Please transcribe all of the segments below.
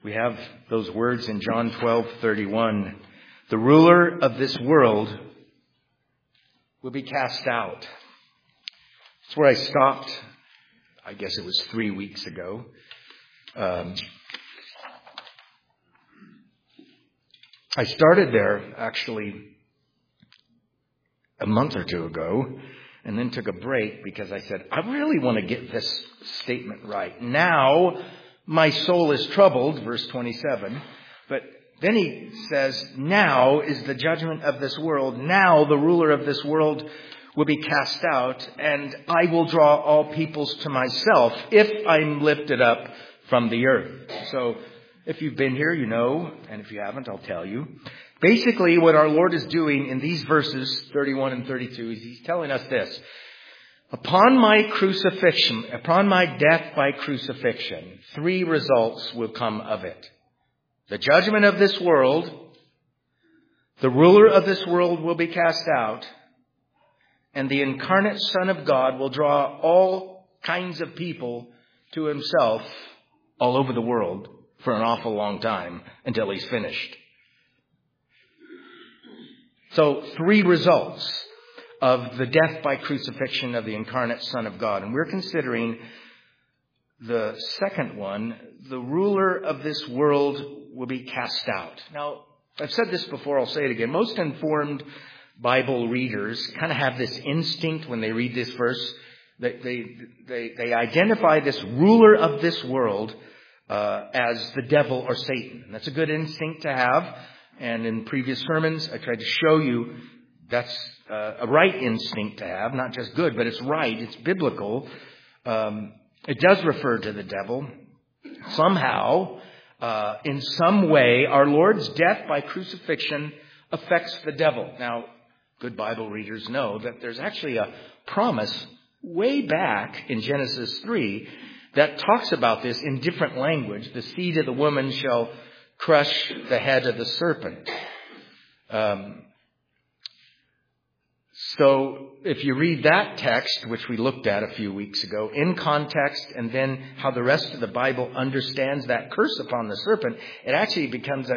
We have those words in John 12:31. The ruler of this world will be cast out. That's where I stopped. I guess it was 3 weeks ago. I started there actually a month or two ago, and then took a break because I said, I really want to get this statement right. Now, my soul is troubled, verse 27. But then he says, now is the judgment of this world. Now the ruler of this world will be cast out, and I will draw all peoples to myself if I'm lifted up from the earth. So if you've been here, you know, and if you haven't, I'll tell you. Basically, what our Lord is doing in these verses, 31 and 32, is He's telling us this. Upon my crucifixion, upon my death by crucifixion, 3 results will come of it. The judgment of this world, the ruler of this world will be cast out, and the incarnate Son of God will draw all kinds of people to Himself all over the world for an awful long time until He's finished. So 3 results of the death by crucifixion of the incarnate Son of God. And we're considering the second one, the ruler of this world will be cast out. Now, I've said this before, I'll say it again. Most informed Bible readers kind of have this instinct when they read this verse. They identify this ruler of this world as the devil or Satan. And that's a good instinct to have. And in previous sermons, I tried to show you that's a right instinct to have. Not just good, but it's right. It's biblical. It does refer to the devil. Somehow, in some way, our Lord's death by crucifixion affects the devil. Now, good Bible readers know that there's actually a promise way back in Genesis 3 that talks about this in different language. The seed of the woman shall crush the head of the serpent. So if you read that text, which we looked at a few weeks ago, in context, and then how the rest of the Bible understands that curse upon the serpent, it actually becomes a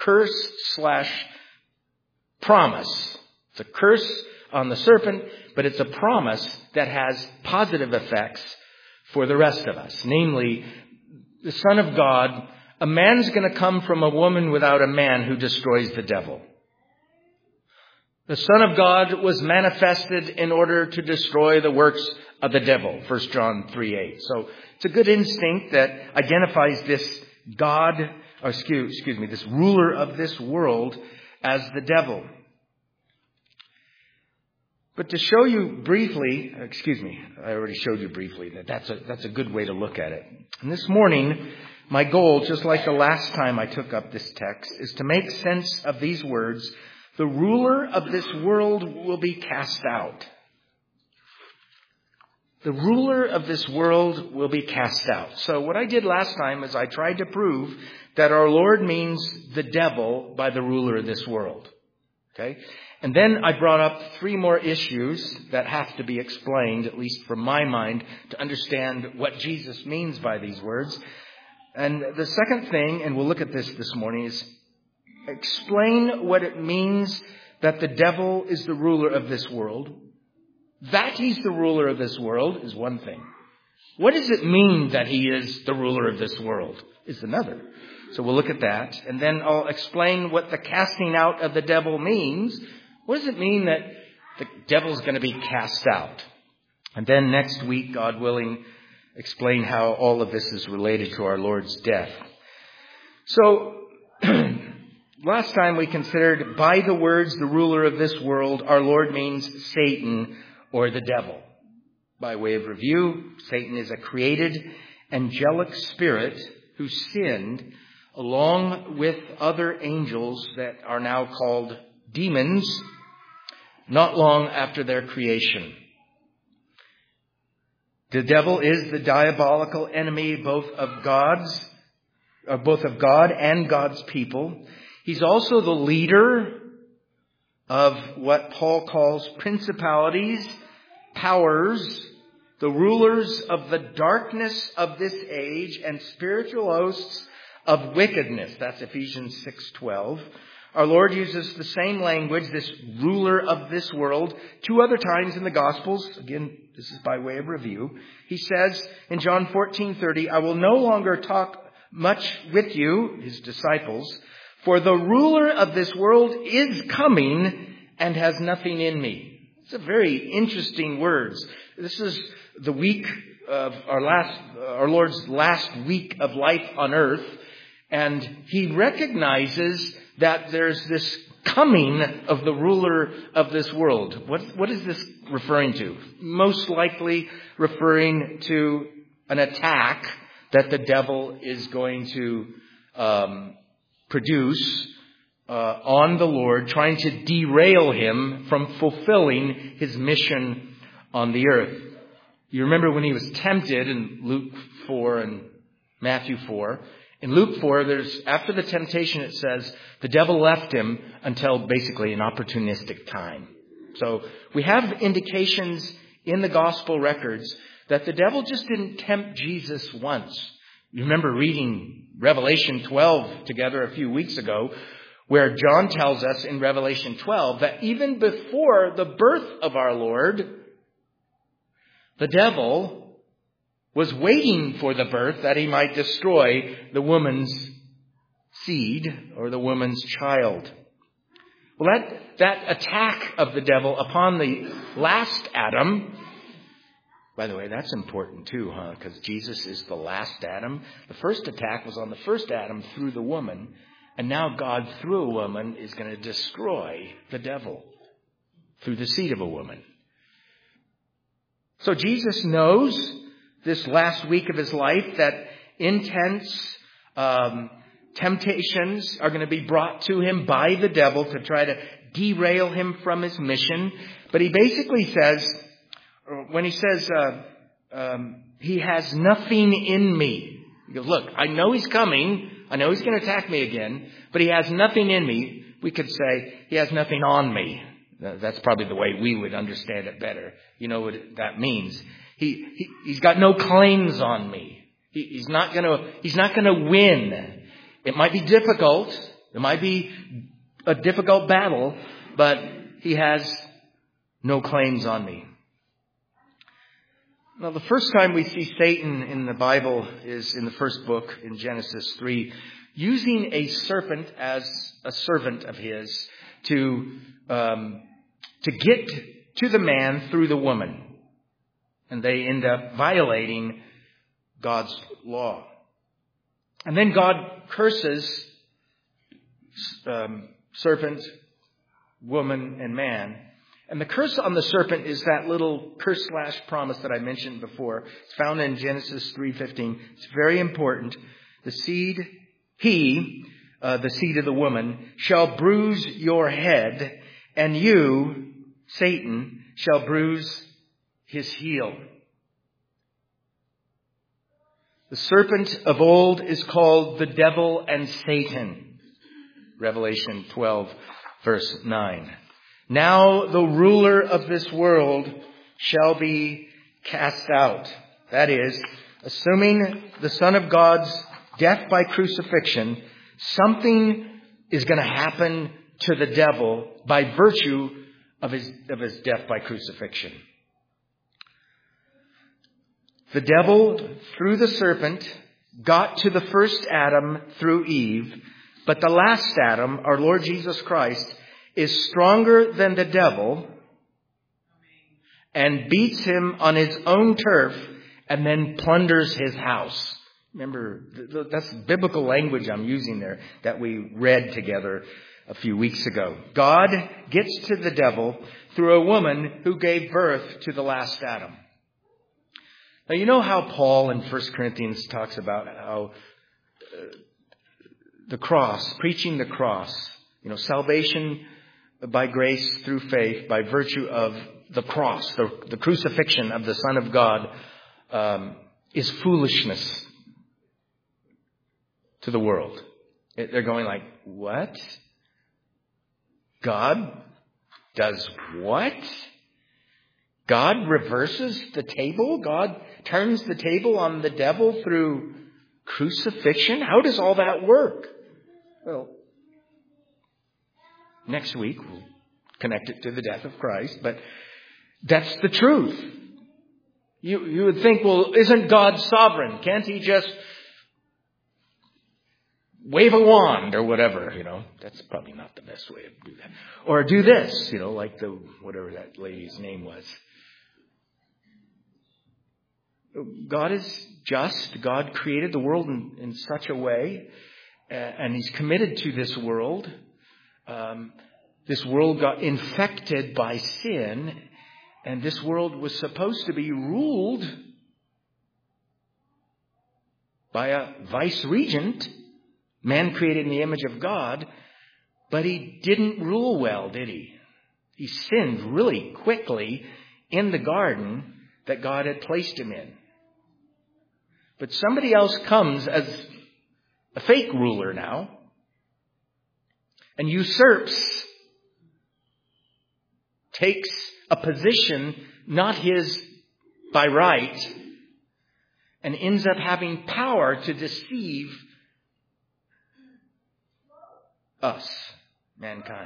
curse/promise. It's a curse on the serpent, but it's a promise that has positive effects for the rest of us. Namely, the Son of God, a man's going to come from a woman without a man who destroys the devil. The Son of God was manifested in order to destroy the works of the devil. 1 John 3:8. So it's a good instinct that identifies this this ruler of this world as the devil. But to show you briefly, I already showed you briefly that that's a good way to look at it. And this morning, my goal, just like the last time I took up this text, is to make sense of these words. The ruler of this world will be cast out. The ruler of this world will be cast out. So what I did last time is I tried to prove that our Lord means the devil by the ruler of this world. Okay? And then I brought up 3 more issues that have to be explained, at least from my mind, to understand what Jesus means by these words. And the second thing, and we'll look at this morning, is explain what it means that the devil is the ruler of this world. That he's the ruler of this world is one thing. What does it mean that he is the ruler of this world is another. So we'll look at that. And then I'll explain what the casting out of the devil means. What does it mean that the devil's going to be cast out? And then next week, God willing, explain how all of this is related to our Lord's death. So, last time we considered by the words, the ruler of this world, our Lord means Satan or the devil. By way of review, Satan is a created angelic spirit who sinned along with other angels that are now called demons not long after their creation. The devil is the diabolical enemy both of God and God's people. He's also the leader of what Paul calls principalities, powers, the rulers of the darkness of this age, and spiritual hosts of wickedness. That's Ephesians 6:12. Our Lord uses the same language, this ruler of this world, 2 other times in the Gospels. Again, this is by way of review. He says in John 14:30, I will no longer talk much with you, his disciples, for the ruler of this world is coming and has nothing in me. It's a very interesting words. This is the week of our Lord's last week of life on earth. And he recognizes that there's this coming of the ruler of this world. What is this referring to? Most likely referring to an attack that the devil is going to produce on the Lord, trying to derail him from fulfilling his mission on the earth. You remember when he was tempted in Luke 4 and Matthew 4. In Luke 4, after the temptation, it says the devil left him until basically an opportunistic time. So we have indications in the gospel records that the devil just didn't tempt Jesus once. You remember reading Revelation 12 together a few weeks ago, where John tells us in Revelation 12 that even before the birth of our Lord, the devil was waiting for the birth that he might destroy the woman's seed or the woman's child. Well, that attack of the devil upon the last Adam, by the way, that's important too, because Jesus is the last Adam. The first attack was on the first Adam through the woman, and now God through a woman is going to destroy the devil through the seed of a woman. So Jesus knows this last week of his life that intense temptations are going to be brought to him by the devil to try to derail him from his mission. But he basically says, when he says, he has nothing in me. He goes, look, I know he's coming. I know he's going to attack me again, but he has nothing in me. We could say he has nothing on me. That's probably the way we would understand it better. You know what that means. He's got no claims on me. He's not gonna win. It might be difficult. It might be a difficult battle, but he has no claims on me. Now, the first time we see Satan in the Bible is in the first book in Genesis 3, using a serpent as a servant of his to get to the man through the woman. And they end up violating God's law. And then God curses serpent, woman, and man. And the curse on the serpent is that little curse/promise that I mentioned before. It's found in Genesis 3:15. It's very important. The seed of the woman, shall bruise your head, and you, Satan, shall bruise his heel. The serpent of old is called the devil and Satan. Revelation 12, verse 9. Now the ruler of this world shall be cast out. That is, assuming the Son of God's death by crucifixion, something is going to happen to the devil by virtue of his death by crucifixion. The devil, through the serpent, got to the first Adam through Eve, but the last Adam, our Lord Jesus Christ, is stronger than the devil and beats him on his own turf and then plunders his house. Remember, that's biblical language I'm using there that we read together a few weeks ago. God gets to the devil through a woman who gave birth to the last Adam. Now, you know how Paul in 1 Corinthians talks about how the cross, preaching the cross, salvation by grace through faith, by virtue of the cross, the crucifixion of the Son of God, is foolishness to the world. They're going like, what? God does what? God reverses the table? God turns the table on the devil through crucifixion? How does all that work? Well, next week we'll connect it to the death of Christ, but that's the truth. You would think, well, isn't God sovereign? Can't he just wave a wand or whatever, That's probably not the best way to do that. Or do this, like whatever that lady's name was. God is just. God created the world in such a way, and He's committed to this world. This world got infected by sin, and this world was supposed to be ruled by a vice-regent, man created in the image of God, but he didn't rule well, did he? He sinned really quickly in the garden that God had placed him in. But somebody else comes as a fake ruler now and usurps, takes a position not his by right, and ends up having power to deceive us, mankind.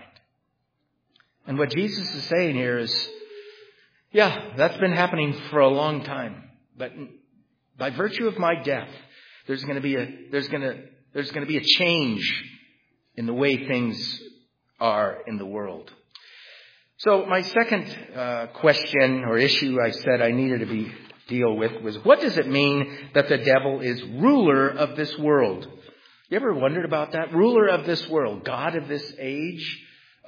And what Jesus is saying here is, that's been happening for a long time. But by virtue of my death, there's going to be a change in the way things are in the world. So my second question or issue I said I needed to deal with was, what does it mean that the devil is ruler of this world? You ever wondered about that? Ruler of this world, God of this age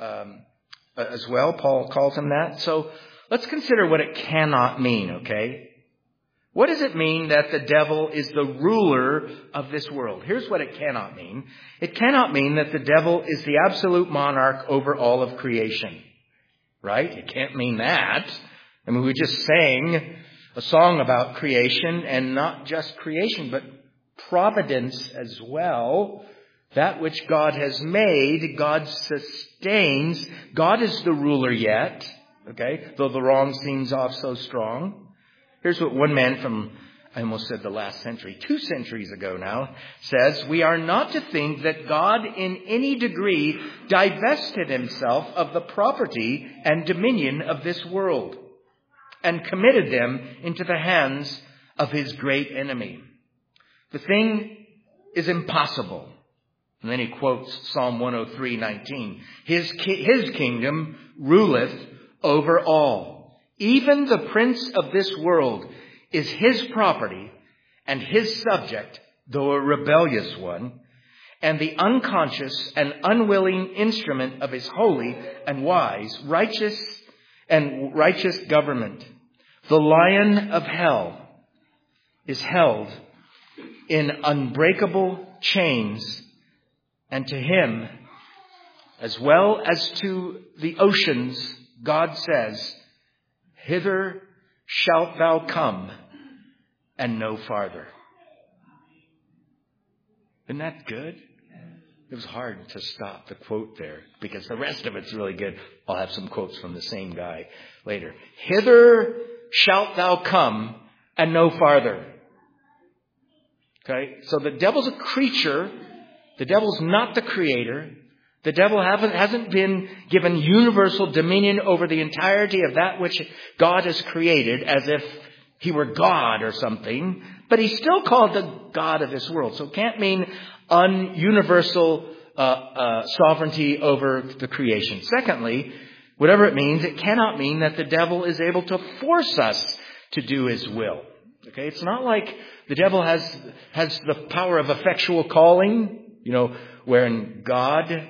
as well. Paul calls him that. So let's consider what it cannot mean, okay? What does it mean that the devil is the ruler of this world? Here's what it cannot mean. It cannot mean that the devil is the absolute monarch over all of creation. Right? It can't mean that. I mean, we just sang a song about creation, and not just creation, but providence as well. That which God has made, God sustains. God is the ruler yet, okay? Though the wrong seems off so strong. Here's what one man from, I almost said the last century, 2 centuries ago now, says, we are not to think that God in any degree divested himself of the property and dominion of this world and committed them into the hands of his great enemy. The thing is impossible. And then he quotes Psalm 103:19. His kingdom ruleth over all. Even the prince of this world is his property and his subject, though a rebellious one, and the unconscious and unwilling instrument of his holy and wise, righteous government. The lion of hell is held in unbreakable chains, and to him, as well as to the oceans, God says, hither shalt thou come, and no farther. Isn't that good? It was hard to stop the quote there because the rest of it's really good. I'll have some quotes from the same guy later. Hither shalt thou come, and no farther. Okay? So the devil's a creature. The devil's not the creator. The devil hasn't been given universal dominion over the entirety of that which God has created as if he were God or something. But he's still called the God of this world. So it can't mean universal sovereignty over the creation. Secondly, whatever it means, it cannot mean that the devil is able to force us to do his will. Okay? It's not like the devil has the power of effectual calling, wherein God...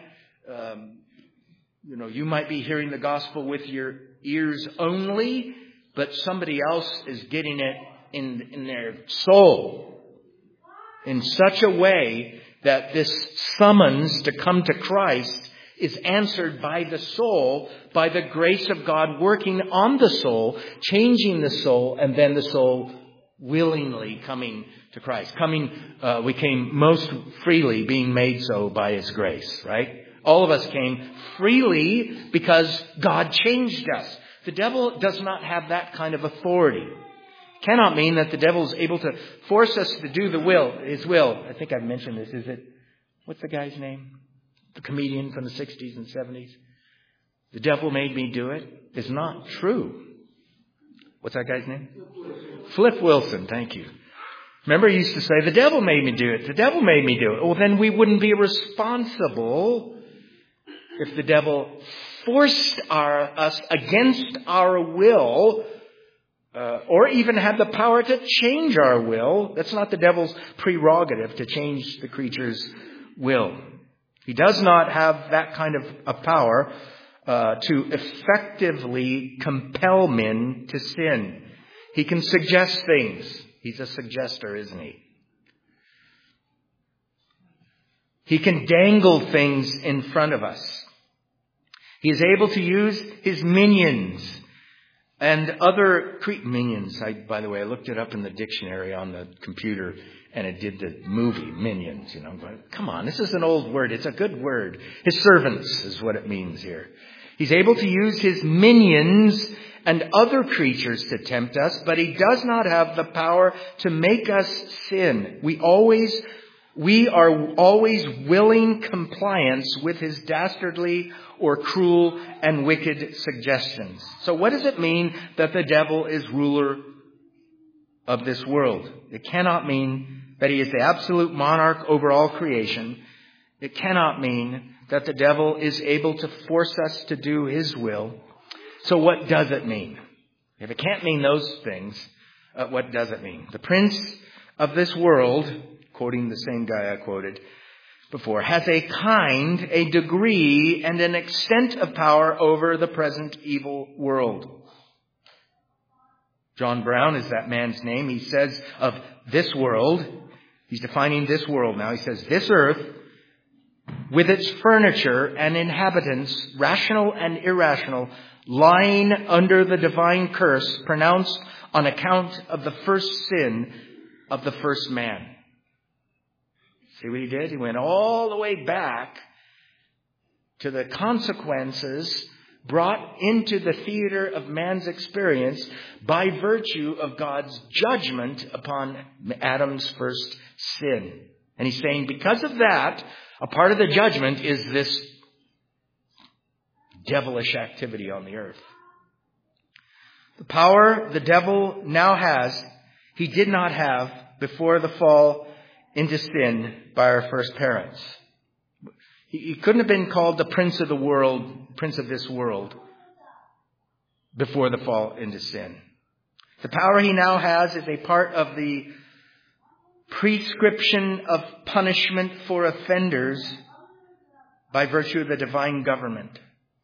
you might be hearing the gospel with your ears only, but somebody else is getting it in their soul in such a way that this summons to come to Christ is answered by the soul, by the grace of God working on the soul, changing the soul, and then the soul willingly coming to Christ. We came most freely, being made so by his grace, right? All of us came freely because God changed us. The devil does not have that kind of authority. Cannot mean that the devil is able to force us to do his will. I think I've mentioned this. Is it, what's the guy's name? The comedian from the 60s and 70s. The devil made me do it. Is not true. What's that guy's name? Flip Wilson. Thank you. Remember, he used to say, the devil made me do it. The devil made me do it. Well, then we wouldn't be responsible if the devil forced us against our will, or even had the power to change our will. That's not the devil's prerogative, to change the creature's will. He does not have that kind of power to effectively compel men to sin. He can suggest things. He's a suggester, isn't he? He can dangle things in front of us. He is able to use his minions and other minions. By the way, I looked it up in the dictionary on the computer, and it did the movie Minions. But come on, this is an old word. It's a good word. His servants is what it means here. He's able to use his minions and other creatures to tempt us, but he does not have the power to make us sin. We are always willing compliance with his dastardly or cruel and wicked suggestions. So what does it mean that the devil is ruler of this world? It cannot mean that he is the absolute monarch over all creation. It cannot mean that the devil is able to force us to do his will. So what does it mean? If it can't mean those things, what does it mean? The prince of this world, quoting the same guy I quoted before, has a kind, a degree, and an extent of power over the present evil world. John Brown is that man's name. He says of this world, he's defining this world now. He says, this earth, with its furniture and inhabitants, rational and irrational, lying under the divine curse pronounced on account of the first sin of the first man. See what he did? He went all the way back to the consequences brought into the theater of man's experience by virtue of God's judgment upon Adam's first sin. And he's saying because of that, a part of the judgment is this devilish activity on the earth. The power the devil now has, he did not have before the fall into sin by our first parents. He couldn't have been called the prince of the world, prince of this world, before the fall into sin. The power he now has is a part of the prescription of punishment for offenders by virtue of the divine government.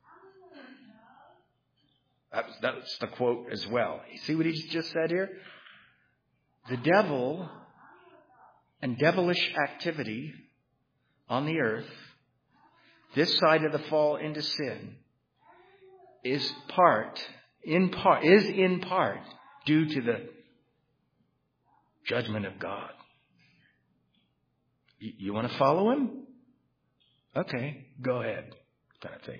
That's the quote as well. You see what he just said here? The devil and devilish activity on the earth, this side of the fall into sin, is in part due to the judgment of God. You want to follow him? Okay, go ahead, kind of thing.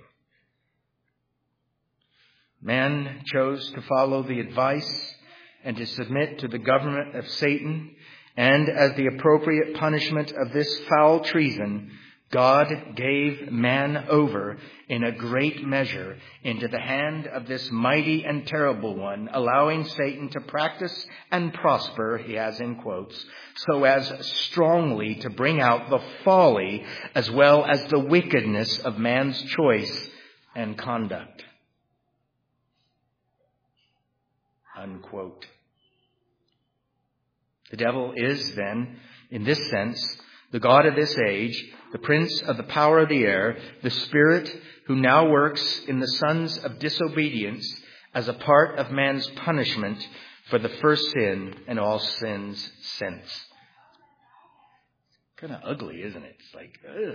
Man chose to follow the advice and to submit to the government of Satan, and as the appropriate punishment of this foul treason, God gave man over in a great measure into the hand of this mighty and terrible one, allowing Satan to practice and prosper, he has in quotes, so as strongly to bring out the folly as well as the wickedness of man's choice and conduct. Unquote. The devil is then, in this sense, the god of this age, the prince of the power of the air, the spirit who now works in the sons of disobedience as a part of man's punishment for the first sin and all sins since. Kind of ugly, isn't it? It's like, ugh.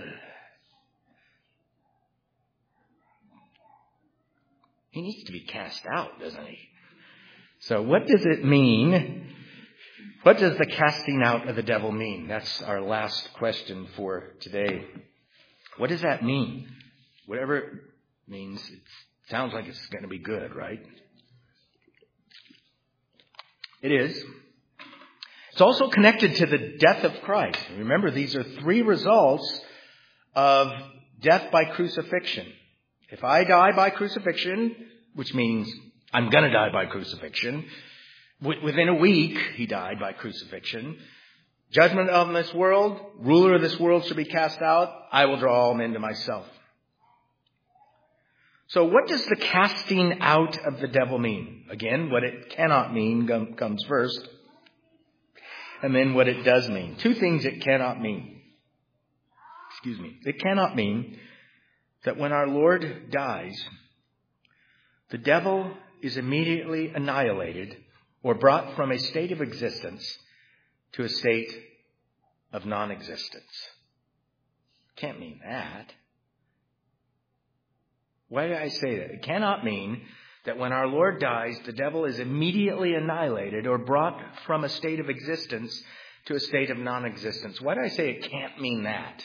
He needs to be cast out, doesn't he? So what does it mean? What does the casting out of the devil mean? That's our last question for today. What does that mean? Whatever it means, it sounds like it's going to be good, right? It is. It's also connected to the death of Christ. Remember, these are three results of death by crucifixion. If I die by crucifixion, which means I'm going to die by crucifixion, within a week he died by crucifixion. Judgment of this world, ruler of this world shall be cast out. I will draw all men to myself. So what does the casting out of the devil mean? Again, what it cannot mean comes first. And then what it does mean. Two things it cannot mean. It cannot mean that when our Lord dies, the devil is immediately annihilated or brought from a state of existence to a state of non-existence. Can't mean that. Why do I say that? It cannot mean that when our Lord dies, the devil is immediately annihilated or brought from a state of existence to a state of non-existence. Why do I say it can't mean that?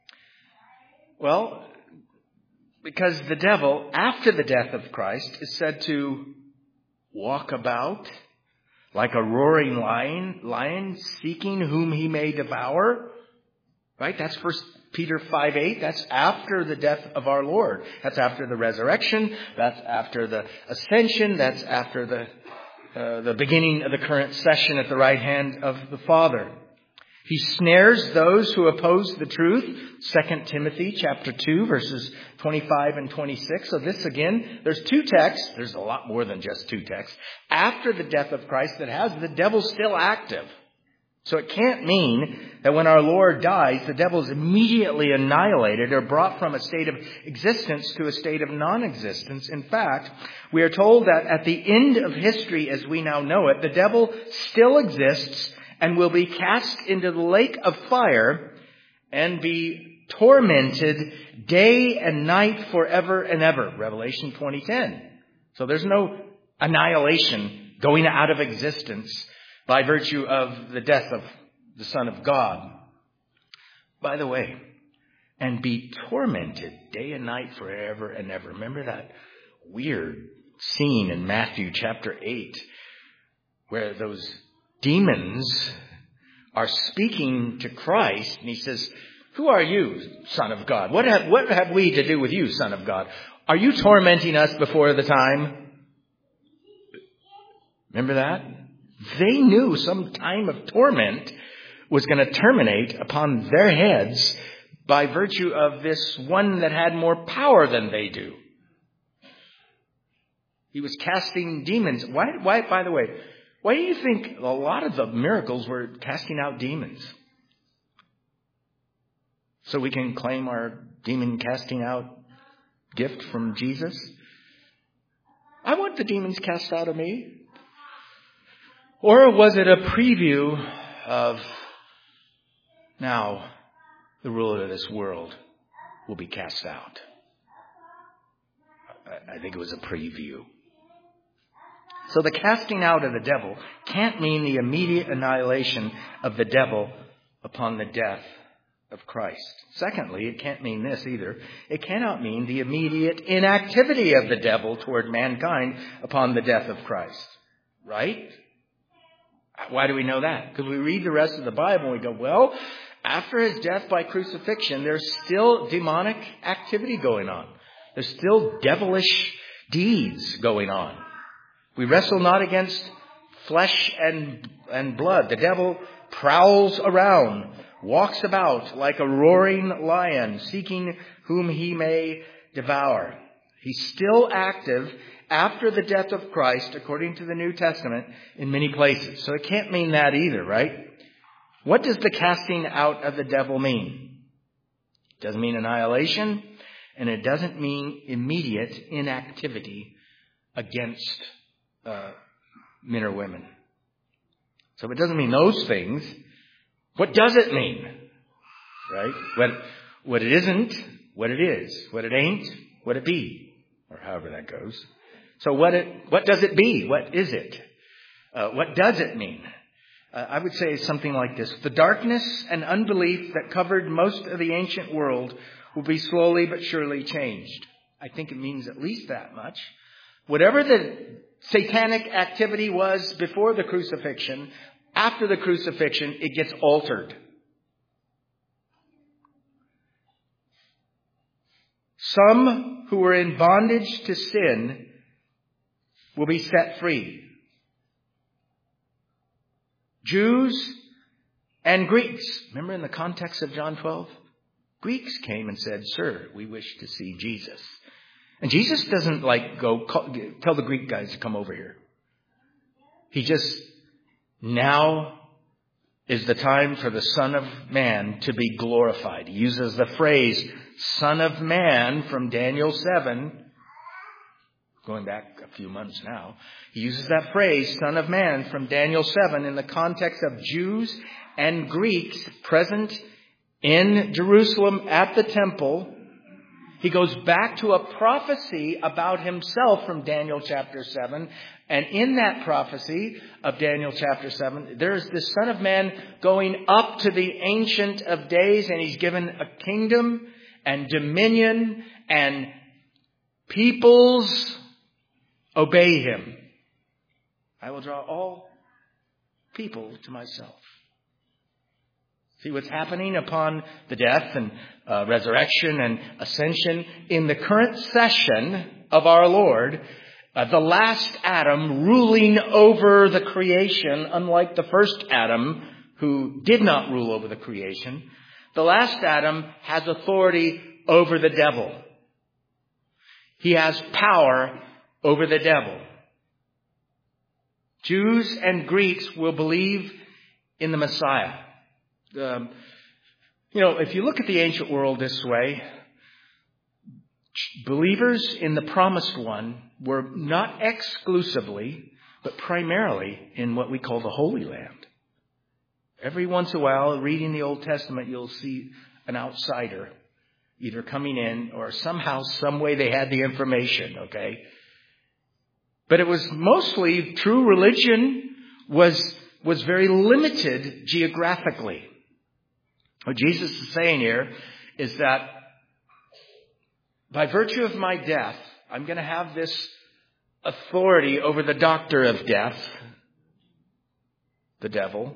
Well, because the devil, after the death of Christ, is said to walk about like a roaring lion seeking whom he may devour. Right? That's 1 Peter 5:8. That's after the death of our Lord. That's after the resurrection. That's after the ascension. That's after the beginning of the current session at the right hand of the Father. He snares those who oppose the truth. 2 Timothy chapter 2, verses 25 and 26. So this again, there's two texts. There's a lot more than just two texts. After the death of Christ that has the devil still active. So it can't mean that when our Lord dies, the devil is immediately annihilated or brought from a state of existence to a state of non-existence. In fact, we are told that at the end of history as we now know it, the devil still exists and will be cast into the lake of fire and be tormented day and night forever and ever. Revelation 20:10. So there's no annihilation, going out of existence by virtue of the death of the Son of God. By the way, and be tormented day and night forever and ever. Remember that weird scene in Matthew chapter 8 where those demons are speaking to Christ, and he says, "Who are you, Son of God? What have we to do with you, Son of God? Are you tormenting us before the time?" Remember that? They knew some time of torment was going to terminate upon their heads by virtue of this one that had more power than they do. He was casting demons. Why, by the way, why do you think a lot of the miracles were casting out demons? So we can claim our demon casting out gift from Jesus? I want the demons cast out of me. Or was it a preview of now the ruler of this world will be cast out? I think it was a preview. So the casting out of the devil can't mean the immediate annihilation of the devil upon the death of Christ. Secondly, it can't mean this either. It cannot mean the immediate inactivity of the devil toward mankind upon the death of Christ. Right? Why do we know that? Because we read the rest of the Bible and we go, well, after his death by crucifixion, there's still demonic activity going on. There's still devilish deeds going on. We wrestle not against flesh and blood. The devil prowls around, walks about like a roaring lion, seeking whom he may devour. He's still active after the death of Christ, according to the New Testament, in many places. So it can't mean that either, right? What does the casting out of the devil mean? It doesn't mean annihilation, and it doesn't mean immediate inactivity against men or women. So if it doesn't mean those things, what does it mean? Right? What it isn't, what it is. What it ain't, what it be. Or however that goes. So what does it be? What is it? What does it mean? I would say something like this. The darkness and unbelief that covered most of the ancient world will be slowly but surely changed. I think it means at least that much. Whatever the satanic activity was before the crucifixion, after the crucifixion, it gets altered. Some who were in bondage to sin will be set free. Jews and Greeks. Remember in the context of John 12? Greeks came and said, "Sir, we wish to see Jesus." And Jesus doesn't tell the Greek guys to come over here. He just, now is the time for the Son of Man to be glorified. He uses the phrase, Son of Man, from Daniel 7. Going back a few months now. He uses that phrase, Son of Man, from Daniel 7 in the context of Jews and Greeks present in Jerusalem at the temple. He goes back to a prophecy about himself from Daniel chapter 7. And in that prophecy of Daniel chapter 7, there's this Son of Man going up to the Ancient of Days, and he's given a kingdom and dominion, and peoples obey him. I will draw all people to myself. See what's happening upon the death and resurrection and ascension in the current session of our Lord. The last Adam ruling over the creation, unlike the first Adam who did not rule over the creation. The last Adam has authority over the devil. He has power over the devil. Jews and Greeks will believe in the Messiah. If you look at the ancient world this way, believers in the promised one were not exclusively, but primarily in what we call the Holy Land. Every once in a while, reading the Old Testament, you'll see an outsider either coming in or somehow, some way they had the information, okay? But it was mostly true religion was very limited geographically. What Jesus is saying here is that by virtue of my death, I'm going to have this authority over the doctor of death, the devil.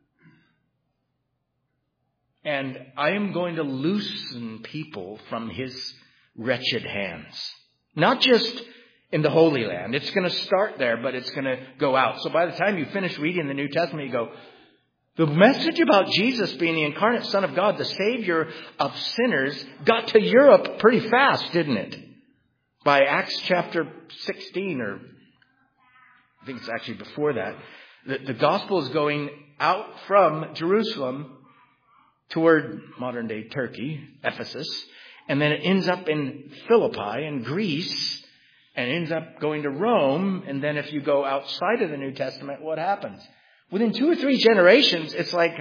And I am going to loosen people from his wretched hands. Not just in the Holy Land. It's going to start there, but it's going to go out. So by the time you finish reading the New Testament, you go, the message about Jesus being the incarnate Son of God, the Savior of sinners, got to Europe pretty fast, didn't it? By Acts chapter 16, or I think it's actually before that, the gospel is going out from Jerusalem toward modern-day Turkey, Ephesus, and then it ends up in Philippi in Greece, and ends up going to Rome. And then if you go outside of the New Testament, what happens? Within 2 or 3 generations, it's like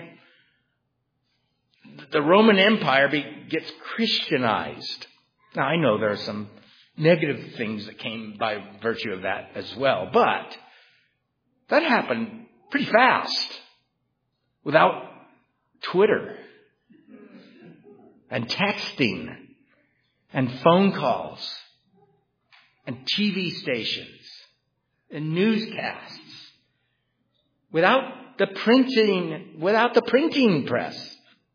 the Roman Empire gets Christianized. Now, I know there are some negative things that came by virtue of that as well, but that happened pretty fast without Twitter and texting and phone calls and TV stations and newscasts. Without the printing press.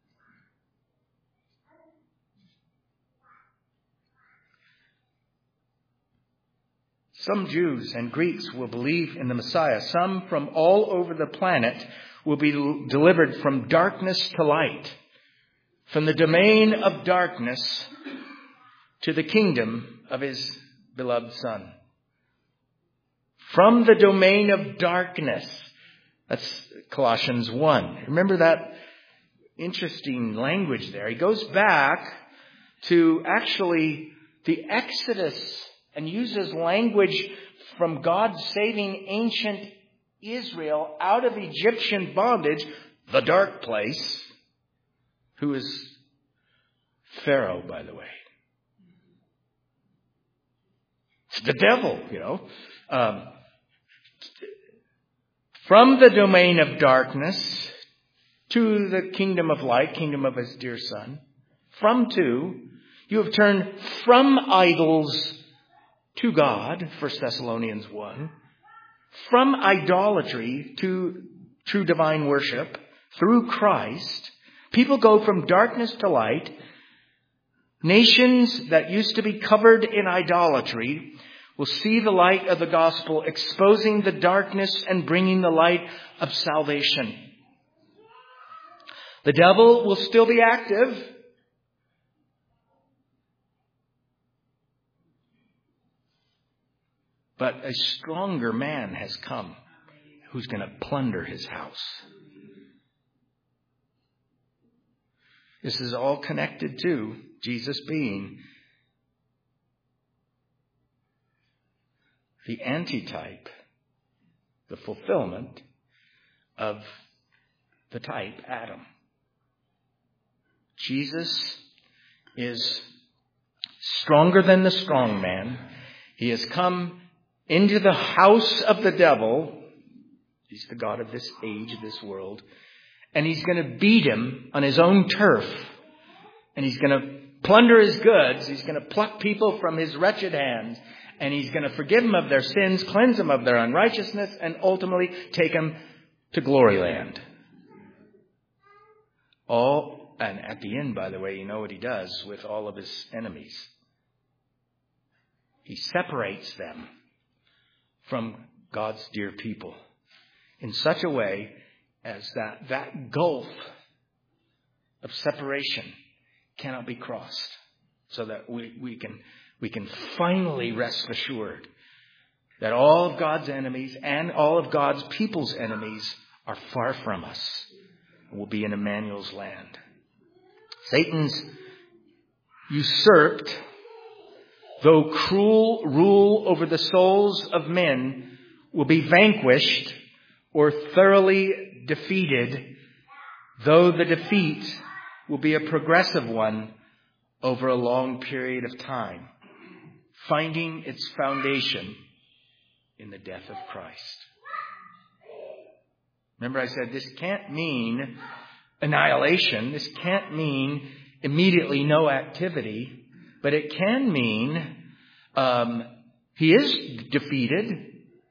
Some Jews and Greeks will believe in the Messiah. Some from all over the planet will be delivered from darkness to light, from the domain of darkness to the kingdom of his beloved Son. From the domain of darkness. That's Colossians 1. Remember that interesting language there. He goes back to actually the Exodus and uses language from God saving ancient Israel out of Egyptian bondage, the dark place, who is Pharaoh, by the way. It's the devil, From the domain of darkness to the kingdom of light, kingdom of his dear Son. You have turned from idols to God, 1 Thessalonians 1. from idolatry to true divine worship through Christ. People go from darkness to light. Nations that used to be covered in idolatry will see the light of the gospel exposing the darkness and bringing the light of salvation. The devil will still be active. But a stronger man has come who's going to plunder his house. This is all connected to Jesus being the antitype, the fulfillment of the type Adam. Jesus is stronger than the strong man. He has come into the house of the devil. He's the god of this age, this world. And he's going to beat him on his own turf. And he's going to plunder his goods. He's going to pluck people from his wretched hands. And he's going to forgive them of their sins, cleanse them of their unrighteousness, and ultimately take them to glory land. And at the end, by the way, you know what he does with all of his enemies. He separates them from God's dear people in such a way as that gulf of separation cannot be crossed, so that we can finally rest assured that all of God's enemies and all of God's people's enemies are far from us and will be in Emmanuel's land. Satan's usurped, though cruel, rule over the souls of men will be vanquished or thoroughly defeated, though the defeat will be a progressive one over a long period of time, finding its foundation in the death of Christ. Remember I said this can't mean annihilation. This can't mean immediately no activity. But it can mean he is defeated.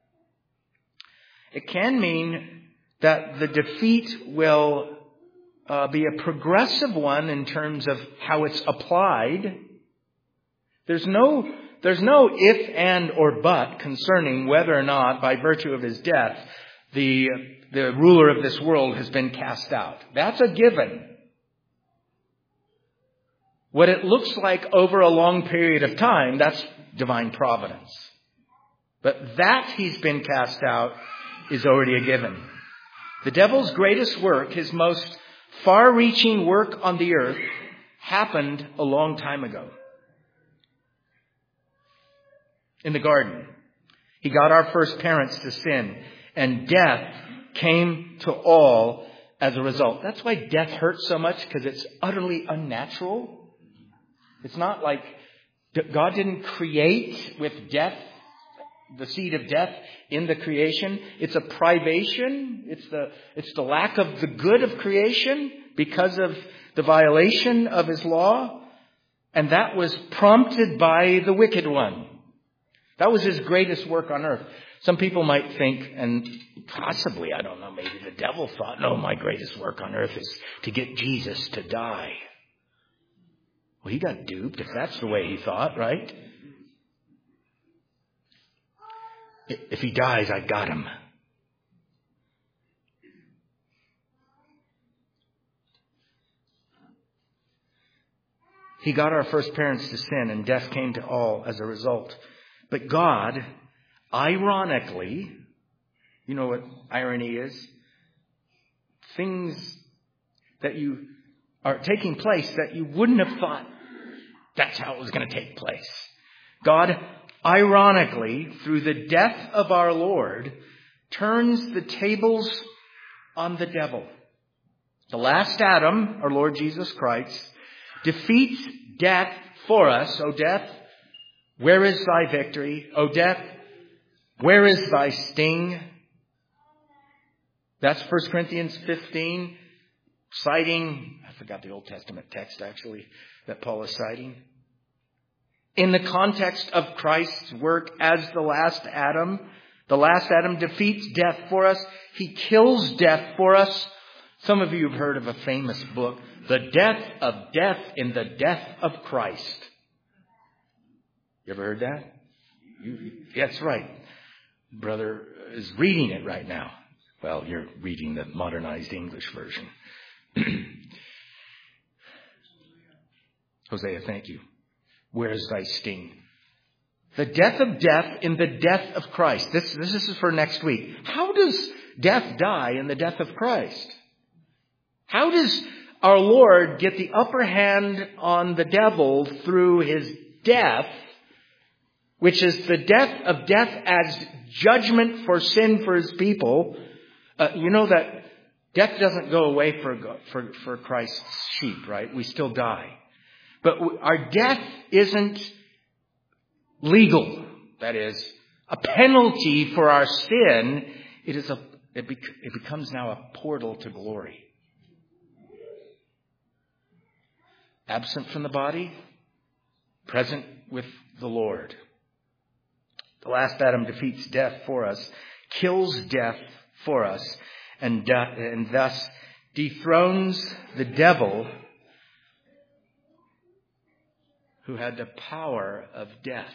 It can mean that the defeat will be a progressive one in terms of how it's applied. There's no if, and, or but concerning whether or not, by virtue of his death, the ruler of this world has been cast out. That's a given. What it looks like over a long period of time, that's divine providence. But that he's been cast out is already a given. The devil's greatest work, his most far-reaching work on the earth, happened a long time ago. In the garden, he got our first parents to sin, and death came to all as a result. That's why death hurts so much, because it's utterly unnatural. It's not like God didn't create with death, the seed of death in the creation. It's a privation. It's the lack of the good of creation because of the violation of his law. And that was prompted by the wicked one. That was his greatest work on earth. Some people might think, and possibly, I don't know, maybe the devil thought, no, my greatest work on earth is to get Jesus to die. Well, he got duped if that's the way he thought, right? If he dies, I got him. He got our first parents to sin, and death came to all as a result. But God, ironically, you know what irony is? Things that are taking place that you wouldn't have thought that's how it was going to take place. God, ironically, through the death of our Lord, turns the tables on the devil. The last Adam, our Lord Jesus Christ, defeats death for us. O death, where is thy victory? O death, where is thy sting? That's 1 Corinthians 15, citing, I forgot the Old Testament text actually, that Paul is citing. In the context of Christ's work as the last Adam, The last Adam defeats death for us. He kills death for us. Some of you have heard of a famous book, The Death of Death in the Death of Christ. You ever heard that? That's right. Brother is reading it right now. Well, you're reading the modernized English version. Hosea, thank you. Where is thy sting? The death of death in the death of Christ. This is for next week. How does death die in the death of Christ? How does our Lord get the upper hand on the devil through his death, which is the death of death as judgment for sin for his people? You know that death doesn't go away for Christ's sheep, right? We still die. But our death isn't legal. That is, a penalty for our sin. It becomes now a portal to glory. Absent from the body, present with the Lord. The last Adam defeats death for us, kills death for us, and thus dethrones the devil who had the power of death.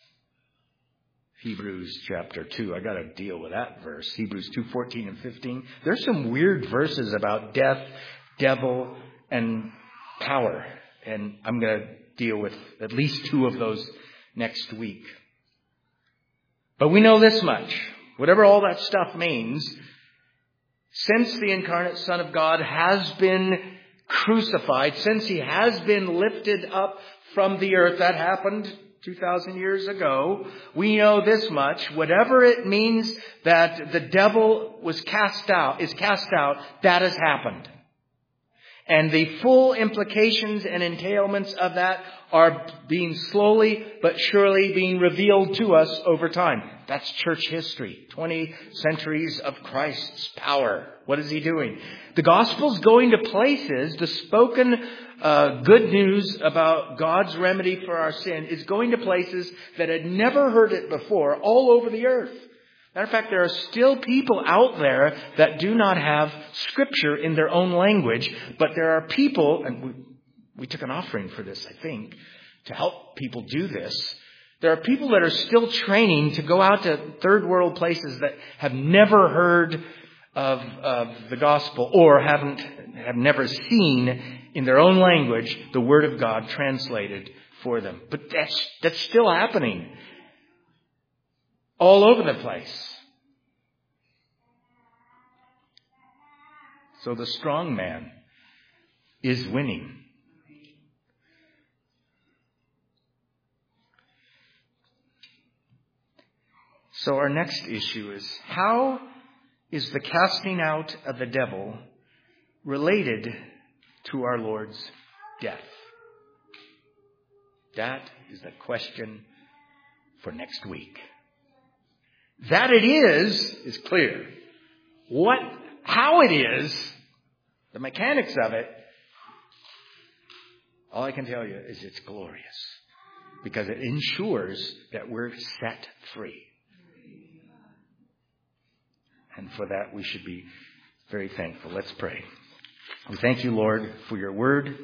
Hebrews chapter 2. I got to deal with that verse. Hebrews 2:14 and 15. There's some weird verses about death, devil, and power. And I'm going to deal with at least two of those next week. But we know this much. Whatever all that stuff means, since the incarnate Son of God has been crucified, since he has been lifted up from the earth, that happened 2,000 years ago, we know this much. Whatever it means that the devil is cast out, that has happened. And the full implications and entailments of that are being slowly but surely being revealed to us over time. That's church history. 20 centuries of Christ's power. What is he doing? The gospel's going to places. The spoken good news about God's remedy for our sin is going to places that had never heard it before all over the earth. Matter of fact, there are still people out there that do not have Scripture in their own language, but there are people, and we took an offering for this, I think, to help people do this. There are people that are still training to go out to third world places that have never heard of the gospel or have never seen in their own language the Word of God translated for them. But that's still happening. All over the place. So the strong man is winning. So our next issue is, how is the casting out of the devil related to our Lord's death? That is the question for next week. That it is clear. How it is, the mechanics of it, all I can tell you is it's glorious. Because it ensures that we're set free. And for that we should be very thankful. Let's pray. We thank you, Lord, for your word.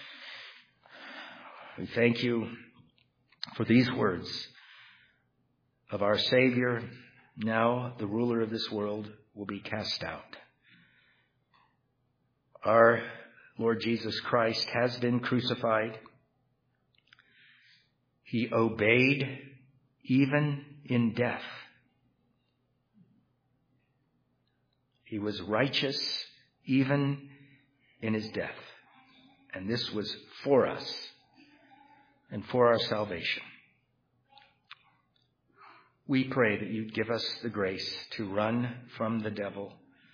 We thank you for these words of our Savior. Now the ruler of this world will be cast out. Our Lord Jesus Christ has been crucified. He obeyed even in death. He was righteous even in his death. And this was for us and for our salvation. We pray that you'd give us the grace to run from the devil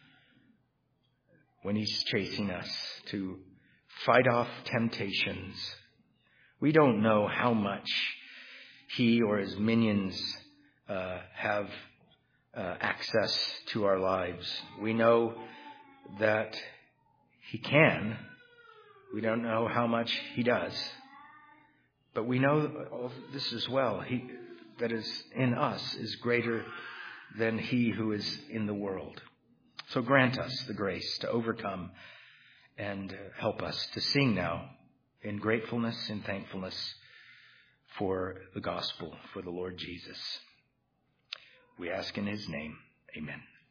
when he's chasing us, to fight off temptations. We don't know how much he or his minions have access to our lives. We know that he can. We don't know how much he does. But we know this as well. He that is in us is greater than he who is in the world. So grant us the grace to overcome and help us to sing now in gratefulness and thankfulness for the gospel, for the Lord Jesus. We ask in his name. Amen.